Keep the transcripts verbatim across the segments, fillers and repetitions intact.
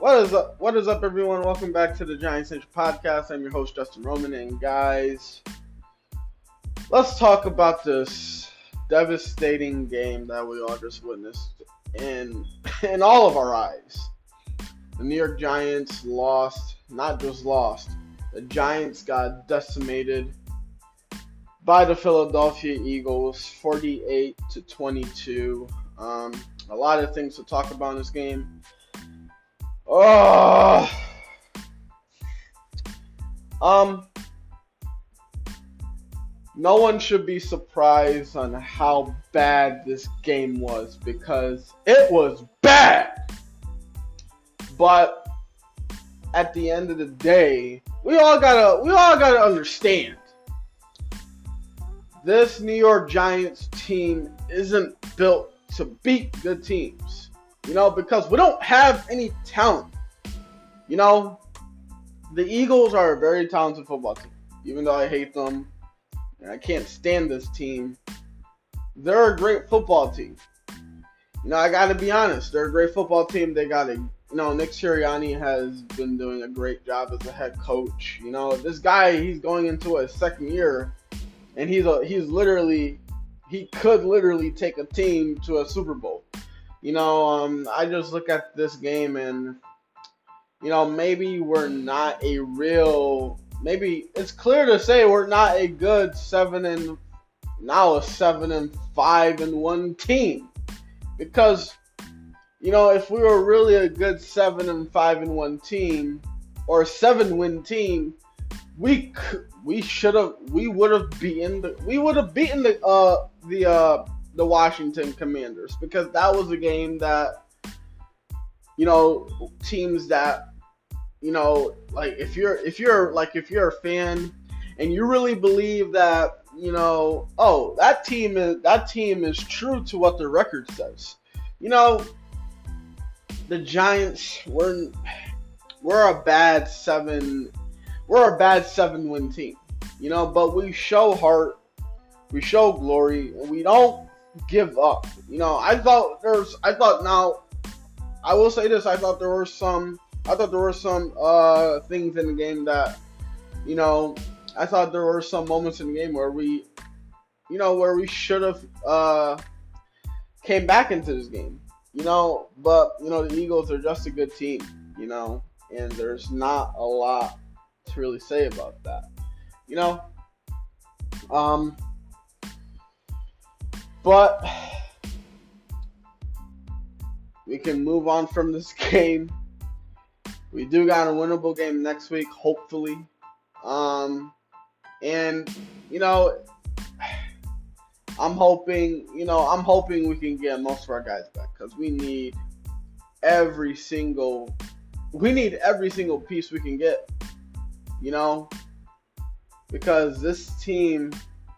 What is up? What is up, everyone? Welcome back to the Giants Central Podcast. I'm your host, Justin Roman, and guys, let's talk about this devastating game that we all just witnessed in in all of our eyes. The New York Giants lost, not just lost. The Giants got decimated by the Philadelphia Eagles, forty-eight to twenty-two. Um, a lot of things to talk about in this game. Oh, um, no one should be surprised on how bad this game was because it was bad. But at the end of the day, we all gotta we all gotta understand this New York Giants team isn't built to beat good teams. You know, because we don't have any talent. You know, the Eagles are a very talented football team. Even though I hate them and I can't stand this team, they're a great football team. You know, I got to be honest. They're a great football team. They got a, you know, Nick Sirianni has been doing a great job as a head coach. You know, this guy, he's going into his second year, and he's a, he's literally, he could literally take a team to a Super Bowl. You know, um, I just look at this game and, you know, maybe we're not a real, maybe it's clear to say we're not a good seven and, now a seven and five and one team. Because, you know, if we were really a good seven and five and one team, or a seven win team, we we should have, we would have beaten the, we would have beaten the, uh, the, uh, the Washington Commanders, because that was a game that, you know, teams that, you know, like if you're if you're like if you're a fan and you really believe that, you know, oh, that team is that team is true to what the record says. You know, the Giants, we're we're a bad seven we're a bad seven win team. You know, but we show heart, we show glory, and we don't give up. You know, I thought there's I thought now I will say this, I thought there were some I thought there were some uh things in the game that, you know, I thought there were some moments in the game where we you know where we should have uh came back into this game. You know, but you know, the Eagles are just a good team, you know, and there's not a lot to really say about that. You know? Um But we can move on from this game. We do got a winnable game next week, hopefully. Um, and you know, I'm hoping, you know, I'm hoping we can get most of our guys back, because we need every single, we need every single piece we can get. You know, because this team.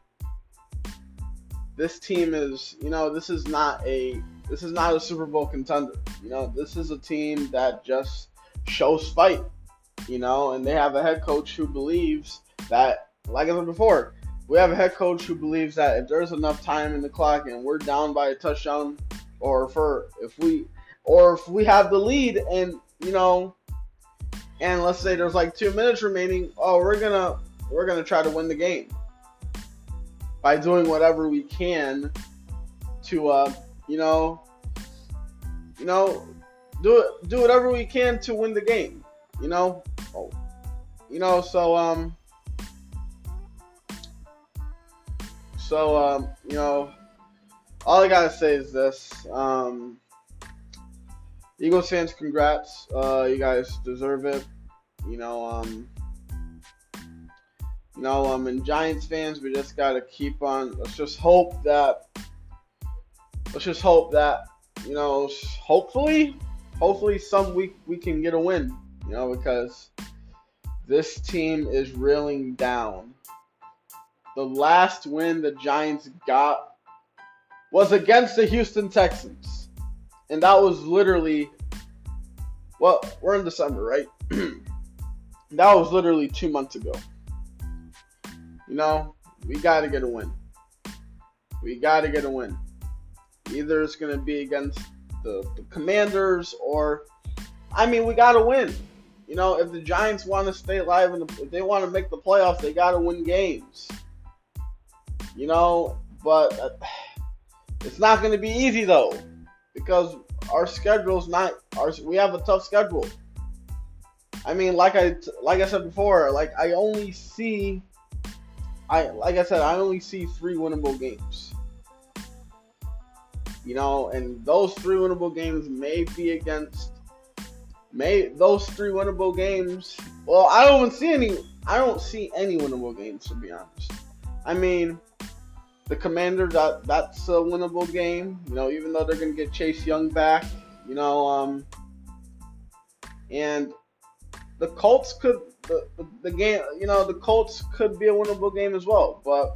This team is, you know, this is not a, this is not a Super Bowl contender. You know, this is a team that just shows fight, you know, and they have a head coach who believes that, like I said before, we have a head coach who believes that if there's enough time in the clock and we're down by a touchdown, or for, if we, or if we have the lead and, you know, and let's say there's like two minutes remaining, oh, we're gonna, we're gonna try to win the game by doing whatever we can to, uh, you know, you know, do it, do whatever we can to win the game, you know, oh, you know, so, um, so, um, you know, all I gotta say is this, um, Eagles fans, congrats, uh, you guys deserve it, you know, um, You know, um, and Giants fans, we just gotta keep on. Let's just hope that. Let's just hope that, you know, hopefully, hopefully some week we can get a win. You know, because this team is reeling down. The last win the Giants got was against the Houston Texans, and that was literally. Well, we're in December, right? That was literally two months ago. You know, we got to get a win. We got to get a win. Either it's going to be against the, the Commanders, or I mean, we got to win. You know, if the Giants want to stay alive and if they want to make the playoffs, they got to win games. You know, but uh, it's not going to be easy though, because our schedule's not our. We have a tough schedule. I mean, like I like I said before, like I only see, I like I said, I only see three winnable games. You know, and those three winnable games may be against. May those three winnable games. Well, I don't even see any. I don't see any winnable games, to be honest. I mean, the Commanders, that that's a winnable game. You know, even though they're gonna get Chase Young back. You know, um, and the Colts could the, the the game. You know, the Colts could be a winnable game as well. But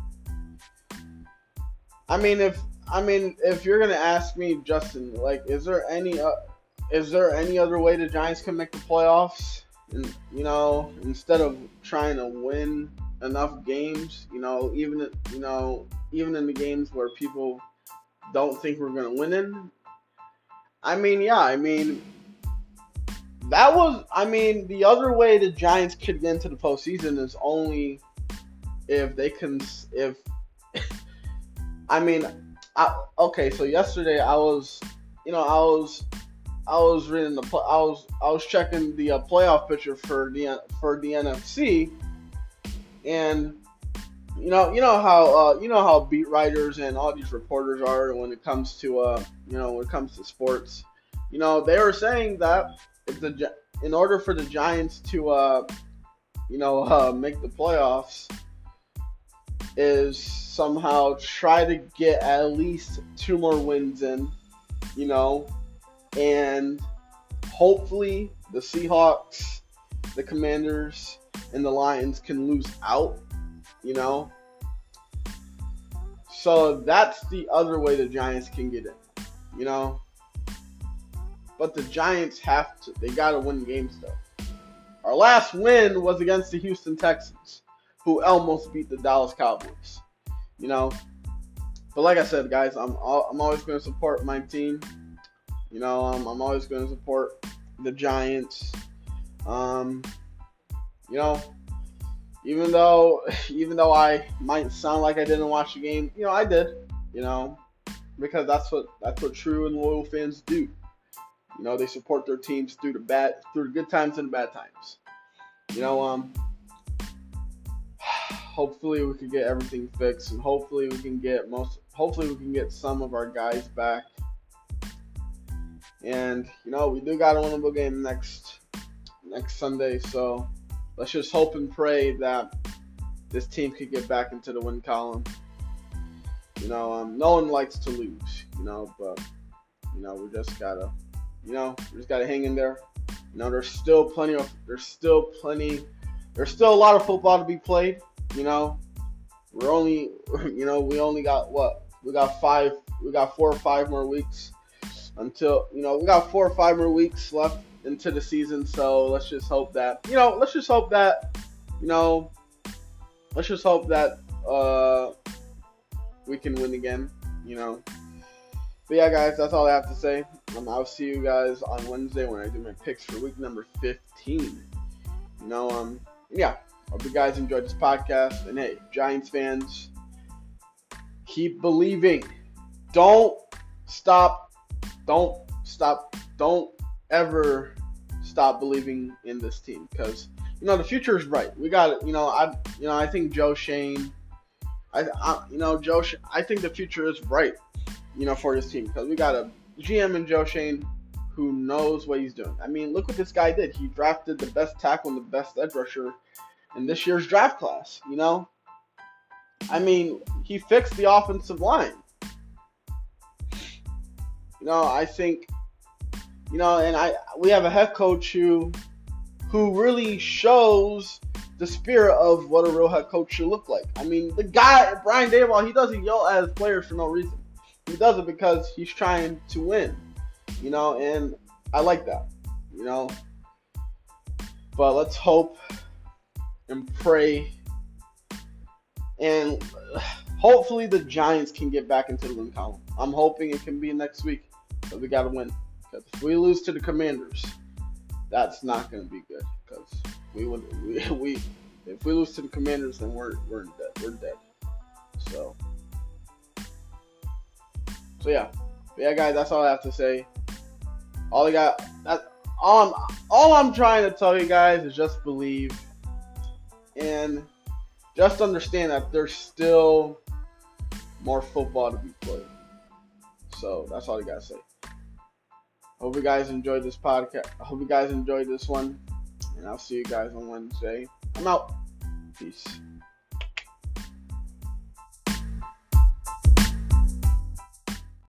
I mean, if I mean, if you're gonna ask me, Justin, like, is there any uh, is there any other way the Giants can make the playoffs? And, you know, instead of trying to win enough games, you know, even you know, even in the games where people don't think we're gonna win in. I mean, yeah, I mean, that was, I mean, the other way the Giants could get into the postseason is only if they can, if, I mean, I, okay, so yesterday I was, you know, I was, I was reading the, I was, I was checking the uh, playoff picture for the for the N F C, and you know, you know how, uh, you know how beat writers and all these reporters are when it comes to, uh, you know, when it comes to sports. You know, they were saying that if the, in order for the Giants to, uh, you know, uh, make the playoffs, is somehow try to get at least two more wins in, you know, and hopefully the Seahawks, the Commanders, and the Lions can lose out, you know. So that's the other way the Giants can get in, you know. But the Giants have to, they got to win games though. Our last win was against the Houston Texans, who almost beat the Dallas Cowboys, you know. But like I said, guys, I'm I'm always going to support my team. You know, um, I'm always going to support the Giants. Um, you know, even though even though I might sound like I didn't watch the game, you know, I did. You know, because that's what that's what true and loyal fans do. You know, they support their teams through the bad, through the good times and the bad times. You know, um, hopefully we can get everything fixed, and hopefully we can get most, hopefully we can get some of our guys back. And you know, we do got a winnable game next next Sunday, so let's just hope and pray that this team could get back into the win column. You know, um, no one likes to lose, you know, but you know, we just gotta. You know, we just gotta hang in there. You know, there's still plenty of, there's still plenty, there's still a lot of football to be played. You know, we're only, you know, we only got what? We got five, we got four or five more weeks until, you know, we got four or five more weeks left into the season. So let's just hope that, you know, let's just hope that, you know, let's just hope that uh, we can win again. You know. But yeah, guys, that's all I have to say. Um, I'll see you guys on Wednesday when I do my picks for week number fifteen. You know, um, yeah, hope you guys enjoyed this podcast. And hey, Giants fans, keep believing. Don't stop. Don't stop. Don't ever stop believing in this team, because you know the future is bright. We got it. You know, I, you know, I think Joe Schoen. I, I you know, Joe. I think the future is bright. You know, for this team, because we got a G M in Joe Schoen who knows what he's doing. I mean, look what this guy did. He drafted the best tackle and the best edge rusher in this year's draft class. You know, I mean, he fixed the offensive line. You know, I think, you know, and I we have a head coach who who really shows the spirit of what a real head coach should look like. I mean, the guy Brian Daboll, he doesn't yell at his players for no reason. He does it because he's trying to win, you know, and I like that, you know. But let's hope and pray, and hopefully the Giants can get back into the win column. I'm hoping it can be next week, but we got to win. Because if we lose to the Commanders, that's not going to be good because we would we, we if we lose to the Commanders, then we're we're dead. We're dead. So so yeah, but yeah, guys, that's all I have to say. All I got that all I'm all I'm trying to tell you guys is just believe and just understand that there's still more football to be played. So that's all I gotta say. Hope you guys enjoyed this podcast. I hope you guys enjoyed this one. And I'll see you guys on Wednesday. I'm out. Peace.